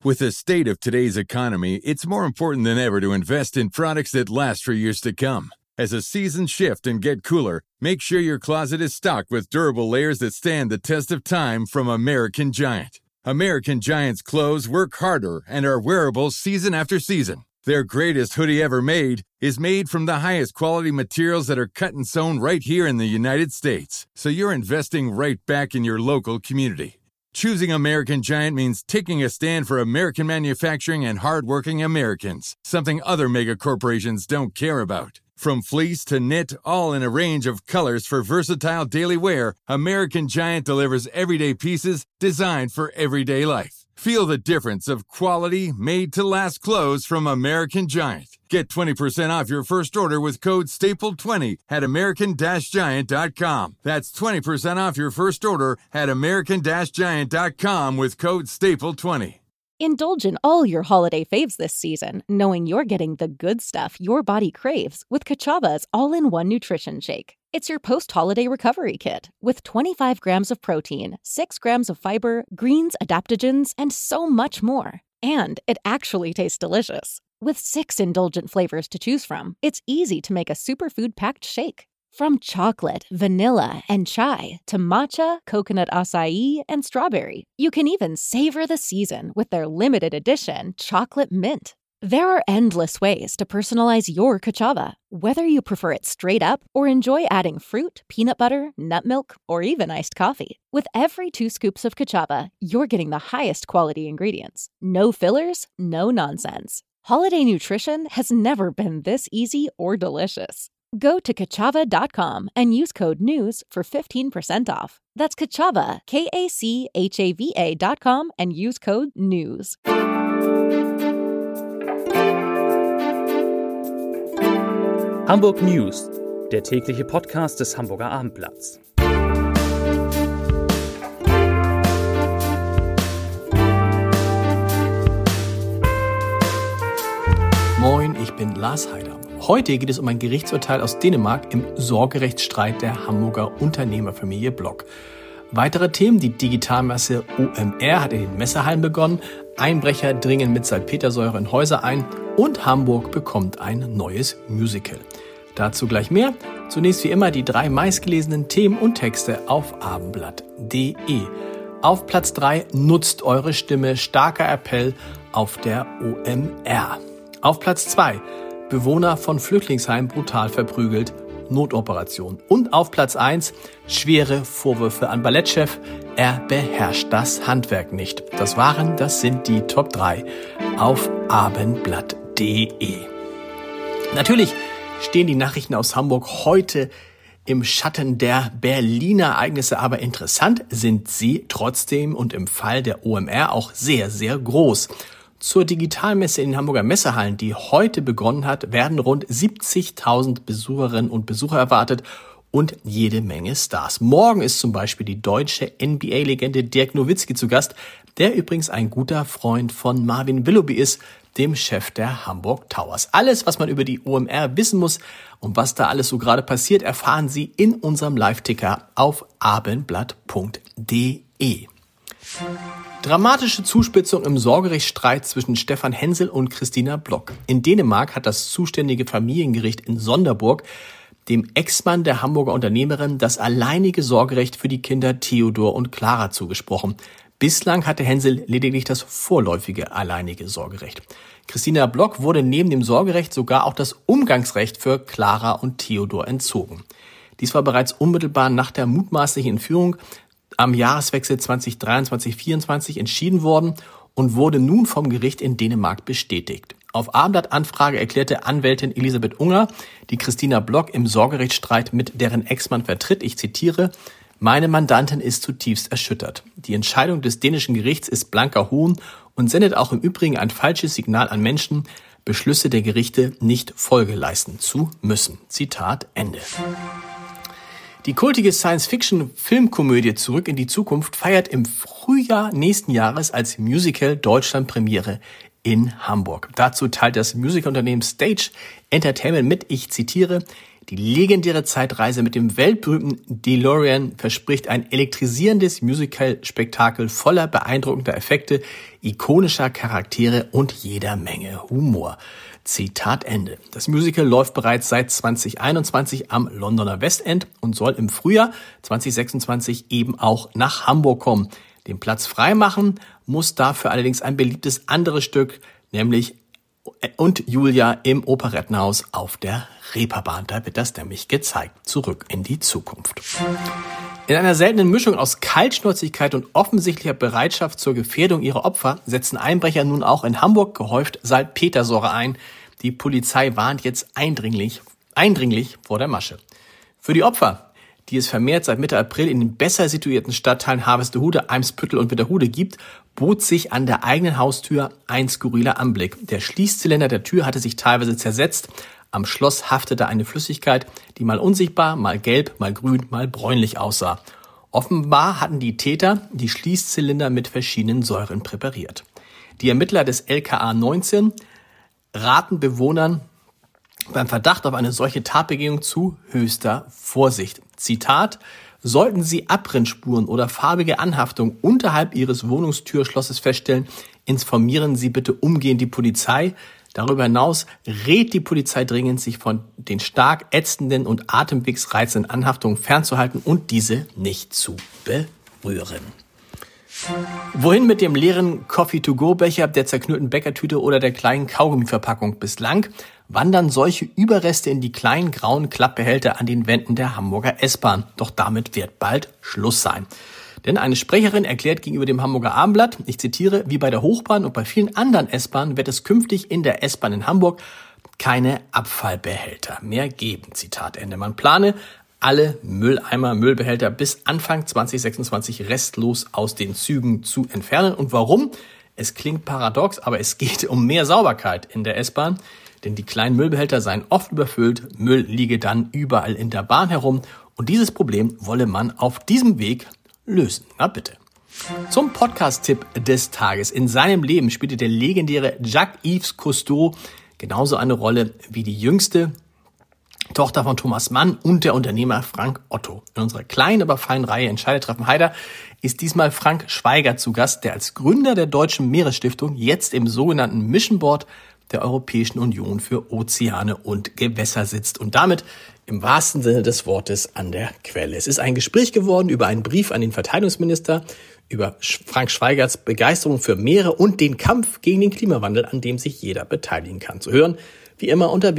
With the state of today's economy, it's more important than ever to invest in products that last for years to come. As the seasons shift and get cooler, make sure your closet is stocked with durable layers that stand the test of time from American Giant. American Giant's clothes work harder and are wearable season after season. Their greatest hoodie ever made is made from the highest quality materials that are cut and sewn right here in the United States. So you're investing right back in your local community. Choosing American Giant means taking a stand for American manufacturing and hardworking Americans, something other mega corporations don't care about. From fleece to knit, all in a range of colors for versatile daily wear, American Giant delivers everyday pieces designed for everyday life. Feel the difference of quality, made-to-last clothes from American Giant. Get 20% off your first order with code STAPLE20 at american-giant.com. That's 20% off your first order at american-giant.com with code STAPLE20. Indulge in all your holiday faves this season, knowing you're getting the good stuff your body craves with Kachava's all-in-one nutrition shake. It's your post-holiday recovery kit with 25 grams of protein, 6 grams of fiber, greens, adaptogens, and so much more. And it actually tastes delicious. With 6 indulgent flavors to choose from, it's easy to make a superfood-packed shake. From chocolate, vanilla, and chai to matcha, coconut acai, and strawberry, you can even savor the season with their limited edition chocolate mint. There are endless ways to personalize your Kachava, whether you prefer it straight up or enjoy adding fruit, peanut butter, nut milk, or even iced coffee. With every 2 scoops of Kachava, you're getting the highest quality ingredients. No fillers, no nonsense. Holiday nutrition has never been this easy or delicious. Go to Kachava.com and use code NEWS for 15% off. That's Kachava, Kachava.com and use code NEWS. Hamburg News, der tägliche Podcast des Hamburger Abendblatts. Moin, ich bin Lars Heider. Heute geht es um ein Gerichtsurteil aus Dänemark im Sorgerechtsstreit der Hamburger Unternehmerfamilie Block. Weitere Themen: die Digitalmesse OMR hat in den Messehallen begonnen, Einbrecher dringen mit Salpetersäure in Häuser ein und Hamburg bekommt ein neues Musical. Dazu gleich mehr. Zunächst wie immer die 3 meistgelesenen Themen und Texte auf abendblatt.de. Auf Platz 3: Nutzt eure Stimme, starker Appell auf der OMR. Auf Platz 2: Bewohner von Flüchtlingsheim brutal verprügelt, Notoperation. Und auf Platz 1: schwere Vorwürfe an Ballettchef, er beherrscht das Handwerk nicht. Das sind die Top 3 auf abendblatt.de. Natürlich stehen die Nachrichten aus Hamburg heute im Schatten der Berliner Ereignisse, aber interessant sind sie trotzdem und im Fall der OMR auch sehr, sehr groß. Zur Digitalmesse in den Hamburger Messehallen, die heute begonnen hat, werden rund 70.000 Besucherinnen und Besucher erwartet und jede Menge Stars. Morgen ist zum Beispiel die deutsche NBA-Legende Dirk Nowitzki zu Gast, der übrigens ein guter Freund von Marvin Willoughby ist, dem Chef der Hamburg Towers. Alles, was man über die OMR wissen muss und was da alles so gerade passiert, erfahren Sie in unserem Live-Ticker auf abendblatt.de. Dramatische Zuspitzung im Sorgerechtsstreit zwischen Stefan Hensel und Christina Block. In Dänemark hat das zuständige Familiengericht in Sonderburg dem Ex-Mann der Hamburger Unternehmerin das alleinige Sorgerecht für die Kinder Theodor und Clara zugesprochen. Bislang hatte Hensel lediglich das vorläufige alleinige Sorgerecht. Christina Block wurde neben dem Sorgerecht sogar auch das Umgangsrecht für Clara und Theodor entzogen. Dies war bereits unmittelbar nach der mutmaßlichen Entführung am Jahreswechsel 2023-24 entschieden worden und wurde nun vom Gericht in Dänemark bestätigt. Auf Abendblatt-Anfrage erklärte Anwältin Elisabeth Unger, die Christina Block im Sorgerechtsstreit mit deren Ex-Mann vertritt, ich zitiere: Meine Mandantin ist zutiefst erschüttert. Die Entscheidung des dänischen Gerichts ist blanker Hohn und sendet auch im Übrigen ein falsches Signal an Menschen, Beschlüsse der Gerichte nicht Folge leisten zu müssen. Zitat Ende. Die kultige Science-Fiction-Filmkomödie Zurück in die Zukunft feiert im Frühjahr nächsten Jahres als Musical Deutschlandpremiere in Hamburg. Dazu teilt das Musicalunternehmen Stage Entertainment mit, ich zitiere: Die legendäre Zeitreise mit dem weltberühmten DeLorean verspricht ein elektrisierendes Musical-Spektakel voller beeindruckender Effekte, ikonischer Charaktere und jeder Menge Humor. Zitat Ende. Das Musical läuft bereits seit 2021 am Londoner West End und soll im Frühjahr 2026 eben auch nach Hamburg kommen. Den Platz freimachen muss dafür allerdings ein beliebtes anderes Stück, nämlich Und Julia im Operettenhaus auf der Reeperbahn. Da wird das nämlich gezeigt. Zurück in die Zukunft. In einer seltenen Mischung aus Kaltschnäuzigkeit und offensichtlicher Bereitschaft zur Gefährdung ihrer Opfer setzen Einbrecher nun auch in Hamburg gehäuft Salpetersäure ein. Die Polizei warnt jetzt eindringlich vor der Masche. Für die Opfer, die es vermehrt seit Mitte April in den besser situierten Stadtteilen Harvestehude, Eimsbüttel und Witterhude gibt, bot sich an der eigenen Haustür ein skurriler Anblick. Der Schließzylinder der Tür hatte sich teilweise zersetzt. Am Schloss haftete eine Flüssigkeit, die mal unsichtbar, mal gelb, mal grün, mal bräunlich aussah. Offenbar hatten die Täter die Schließzylinder mit verschiedenen Säuren präpariert. Die Ermittler des LKA 19 raten Bewohnern beim Verdacht auf eine solche Tatbegehung zu höchster Vorsicht. Zitat: Sollten Sie Abbrennspuren oder farbige Anhaftung unterhalb Ihres Wohnungstürschlosses feststellen, informieren Sie bitte umgehend die Polizei. Darüber hinaus rät die Polizei dringend, sich von den stark ätzenden und atemwegsreizenden Anhaftungen fernzuhalten und diese nicht zu berühren. Wohin mit dem leeren Coffee-to-go-Becher, der zerknüllten Bäckertüte oder der kleinen Kaugummiverpackung? Bislang wandern solche Überreste in die kleinen grauen Klappbehälter an den Wänden der Hamburger S-Bahn. Doch damit wird bald Schluss sein. Denn eine Sprecherin erklärt gegenüber dem Hamburger Abendblatt, ich zitiere, wie bei der Hochbahn und bei vielen anderen S-Bahnen wird es künftig in der S-Bahn in Hamburg keine Abfallbehälter mehr geben. Zitat Ende. Man plane, alle Mülleimer, Müllbehälter bis Anfang 2026 restlos aus den Zügen zu entfernen. Und warum? Es klingt paradox, aber es geht um mehr Sauberkeit in der S-Bahn. Denn die kleinen Müllbehälter seien oft überfüllt, Müll liege dann überall in der Bahn herum. Und dieses Problem wolle man auf diesem Weg lösen. Na bitte. Zum Podcast-Tipp des Tages. In seinem Leben spielte der legendäre Jacques-Yves Cousteau genauso eine Rolle wie die jüngste Tochter von Thomas Mann und der Unternehmer Frank Otto. In unserer kleinen, aber feinen Reihe Entscheidertreffen Heider ist diesmal Frank Schweiger zu Gast, der als Gründer der Deutschen Meeresstiftung jetzt im sogenannten Mission Board der Europäischen Union für Ozeane und Gewässer sitzt und damit im wahrsten Sinne des Wortes an der Quelle. Es ist ein Gespräch geworden über einen Brief an den Verteidigungsminister, über Frank Schweigers Begeisterung für Meere und den Kampf gegen den Klimawandel, an dem sich jeder beteiligen kann. Zu hören, wie immer unter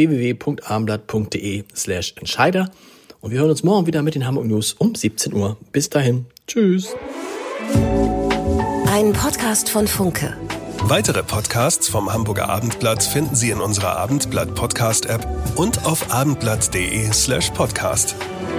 www.abendblatt.de/Entscheider. Und wir hören uns morgen wieder mit den Hamburg News um 17 Uhr. Bis dahin. Tschüss. Ein Podcast von Funke. Weitere Podcasts vom Hamburger Abendblatt finden Sie in unserer Abendblatt-Podcast-App und auf abendblatt.de/podcast.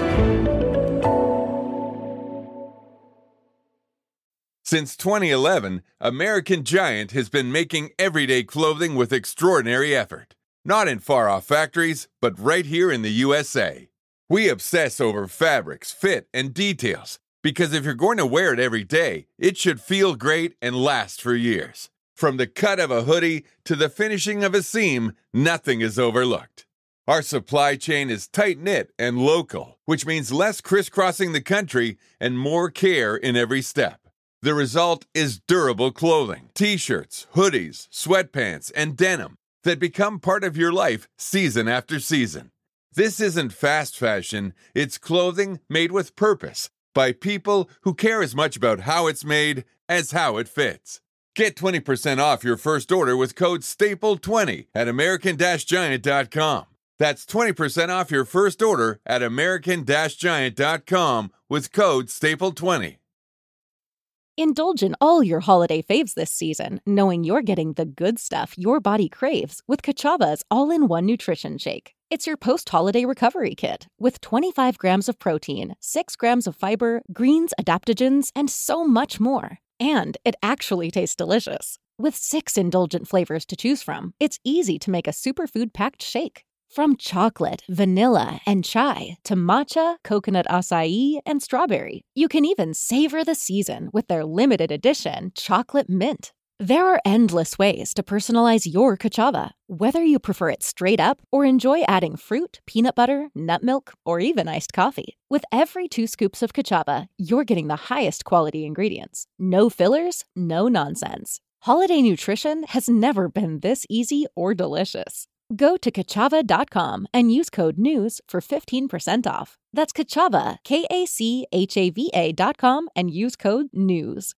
Since 2011, American Giant has been making everyday clothing with extraordinary effort. Not in far-off factories, but right here in the USA. We obsess over fabrics, fit, and details, because if you're going to wear it every day, it should feel great and last for years. From the cut of a hoodie to the finishing of a seam, nothing is overlooked. Our supply chain is tight-knit and local, which means less crisscrossing the country and more care in every step. The result is durable clothing, t-shirts, hoodies, sweatpants, and denim that become part of your life season after season. This isn't fast fashion, it's clothing made with purpose by people who care as much about how it's made as how it fits. Get 20% off your first order with code STAPLE20 at American-Giant.com. That's 20% off your first order at American-Giant.com with code STAPLE20. Indulge in all your holiday faves this season, knowing you're getting the good stuff your body craves with Kachava's all-in-one nutrition shake. It's your post-holiday recovery kit with 25 grams of protein, 6 grams of fiber, greens, adaptogens, and so much more. And it actually tastes delicious. With 6 indulgent flavors to choose from, it's easy to make a superfood-packed shake. From chocolate, vanilla, and chai to matcha, coconut acai, and strawberry, you can even savor the season with their limited edition chocolate mint. There are endless ways to personalize your Kachava, whether you prefer it straight up or enjoy adding fruit, peanut butter, nut milk, or even iced coffee. With every 2 scoops of Kachava, you're getting the highest quality ingredients. No fillers, no nonsense. Holiday nutrition has never been this easy or delicious. Go to Kachava.com and use code NEWS for 15% off. That's Kachava, KACHAVA.com, and use code NEWS.